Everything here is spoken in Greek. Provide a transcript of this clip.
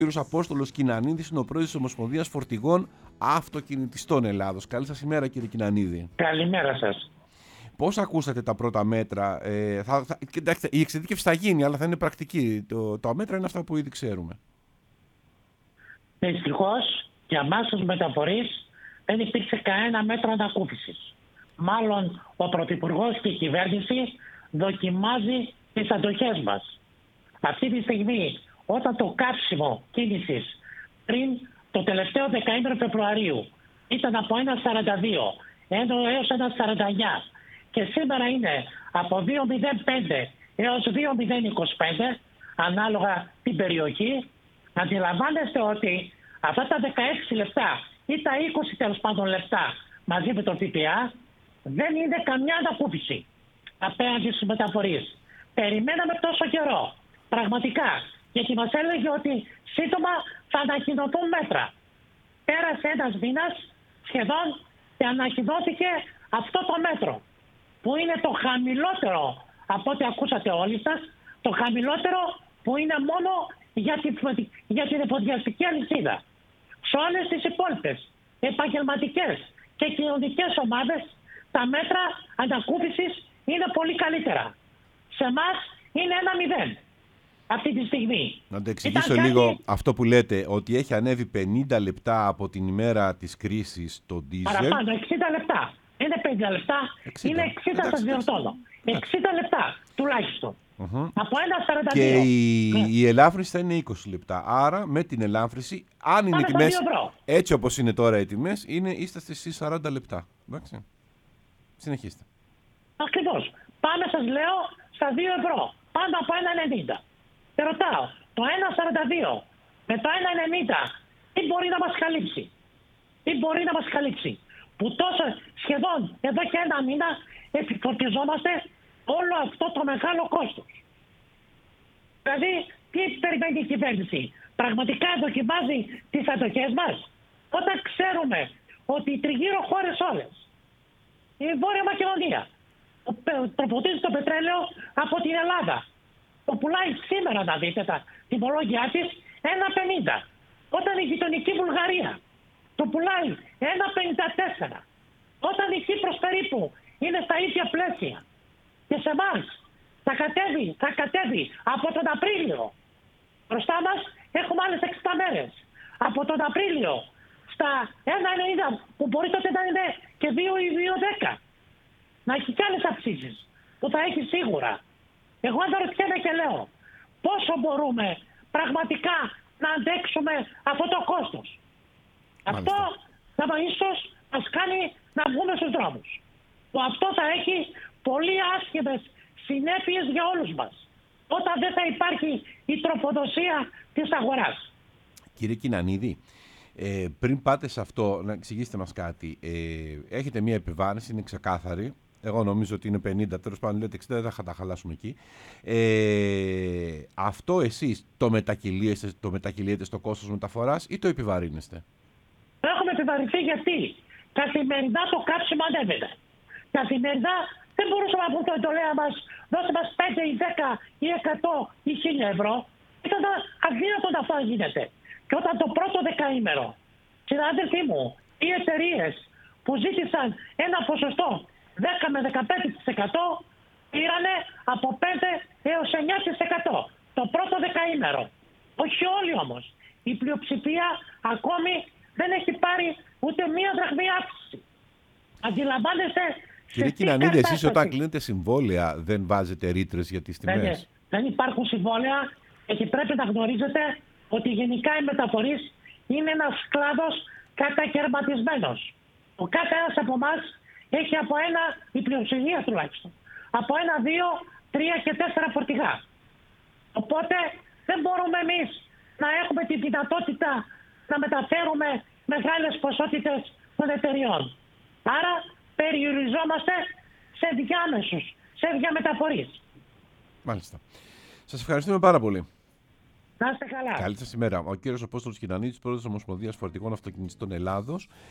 Κύριος Απόστολος Κινανίδης είναι ο πρόεδρος της Ομοσπονδίας Φορτηγών Αυτοκινητιστών Ελλάδος. Καλή σας ημέρα, κύριε Κινανίδη. Καλημέρα σας. Πώς ακούσατε τα πρώτα μέτρα? Κοιτάξτε, η εξειδίκευση θα γίνει, αλλά θα είναι πρακτική. Τα μέτρα είναι αυτά που ήδη ξέρουμε. Δυστυχώς για εμάς τους μεταφορείς δεν υπήρξε κανένα μέτρο ανακούφισης. Μάλλον ο Πρωθυπουργός και η κυβέρνηση δοκιμάζει τις αντοχές μας. Αυτή τη στιγμή, όταν το κάψιμο κίνησης πριν το τελευταίο δεκαήμερο Φεβρουαρίου ήταν από 1,42 έως 1,49 και σήμερα είναι από 2,05 έως 2,025 ανάλογα την περιοχή, αντιλαμβάνεστε ότι αυτά τα 16 λεπτά ή τα 20 τέλος πάντων λεπτά μαζί με το ΦΠΑ δεν είναι καμιά ανακούφιση απέναντι στους μεταφορείς. Περιμέναμε τόσο καιρό, πραγματικά, γιατί μας έλεγε ότι σύντομα θα ανακοινωθούν μέτρα. Πέρασε ένας μήνας σχεδόν και ανακοινώθηκε αυτό το μέτρο, που είναι το χαμηλότερο από ό,τι ακούσατε όλοι σας, το χαμηλότερο που είναι μόνο για την εφοδιαστική αλυσίδα. Σε όλες τις υπόλοιπες επαγγελματικές και κοινωνικές ομάδες τα μέτρα ανακούφισης είναι πολύ καλύτερα. Σε εμάς είναι 1-0 αυτή τη στιγμή. Να το εξηγήσω λίγο αυτό που λέτε, ότι έχει ανέβει 50 λεπτά από την ημέρα της κρίσης το ντίζελ. Παραπάνω, 60 λεπτά. Είναι 50 λεπτά, 60. Είναι 60 σας διορθώνω. 60 λεπτά τουλάχιστον. Από 1,42. Και η ελάφρυνση θα είναι 20 λεπτά. Άρα με την ελάφρυνση, αν είναι οι τιμές έτσι όπως είναι τώρα οι τιμές, είστε στις 40 λεπτά. Εντάξει. Συνεχίστε. Ακριβώς. Πάμε, σας λέω, στα 2 ευρώ. Πάνω από 1,90. Και ρωτάω, το 1,42 με το 1,90 τι μπορεί να μας καλύψει? Τι μπορεί να μας καλύψει? Που τόσο σχεδόν εδώ και ένα μήνα επιφορτιζόμαστε όλο αυτό το μεγάλο κόστος. Δηλαδή, τι περιμένει η κυβέρνηση? Πραγματικά δοκιμάζει τις αντοχές μας? Όταν ξέρουμε ότι οι τριγύρω χώρες όλες, η Βόρεια Μακεδονία, τροφοδοτεί το πετρέλαιο από την Ελλάδα, το πουλάει σήμερα, να δείτε τα τιμολόγια της, 1,50. Όταν η γειτονική Βουλγαρία το πουλάει 1,54. Όταν η Κύπρος περίπου είναι στα ίδια πλαίσια. Και σε εμάς θα κατέβει από τον Απρίλιο. Μπροστά μας έχουμε άλλες 60 μέρες. Από τον Απρίλιο στα 1,90 που μπορεί τότε να είναι και 2 ή 2,10. Να έχει κι άλλες αυξήσεις που θα έχει σίγουρα. Εγώ αναρωτιέμαι και λέω πόσο μπορούμε πραγματικά να αντέξουμε αυτό το κόστος. Αυτό θα ίσως μας κάνει να βγούμε στους δρόμους. Που αυτό θα έχει πολύ άσχημες συνέπειες για όλους μας. Όταν δεν θα υπάρχει η τροφοδοσία της αγοράς. Κύριε Κινανίδη, πριν πάτε σε αυτό, να εξηγήσετε μας κάτι. Έχετε μια επιβάρυνση, είναι ξεκάθαρη. Εγώ νομίζω ότι είναι 50, τέλος πάντων λέτε 60, δεν θα τα χαλάσουμε εκεί. Αυτό εσείς το μετακυλίετε στο κόστος μεταφοράς ή το επιβαρύνεστε? Έχουμε επιβαρυνθεί γιατί καθημερινά το κάψιμο ανέβαινε. Καθημερινά δεν μπορούσαμε να πούμε το εντολέα μας, δώσε μας 5 ή 10 ή 100 ή 1000 ευρώ. Ήταν αδύνατο αυτό να γίνεται. Και όταν το πρώτο δεκαήμερο, συνάδελφοί μου, οι εταιρείες που ζήτησαν ένα ποσοστό 10 με 15% πήρανε από 5 έως 9% το πρώτο δεκαήμερο. Όχι όλοι όμως. Η πλειοψηφία ακόμη δεν έχει πάρει ούτε μία δραχμή αύξηση. Αντιλαμβάνεστε? Κύριε Κινανίδη, εσείς όταν κλείνετε συμβόλαια δεν βάζετε ρήτρες για τις τιμές? Δεν υπάρχουν συμβόλαια, γιατί πρέπει να γνωρίζετε ότι γενικά οι μεταφορείς είναι ένας κλάδος κατακαιρματισμένος. Ο κάθε ένας από εμάς έχει από ένα, η πλειοψηφία τουλάχιστον, από 1, 2, 3 και 4 φορτηγά. Οπότε δεν μπορούμε εμείς να έχουμε τη δυνατότητα να μεταφέρουμε μεγάλες ποσότητες των εταιριών. Άρα περιοριζόμαστε σε διάμεσους, σε διαμεταφορείς. Μάλιστα. Σας ευχαριστούμε πάρα πολύ. Να είστε καλά. Καλή σας ημέρα. Ο κύριος Απόστολος Κινανίδης, πρόεδρος της Ομοσπονδίας Φορτηγών Αυτοκινητιστών Ελλάδος.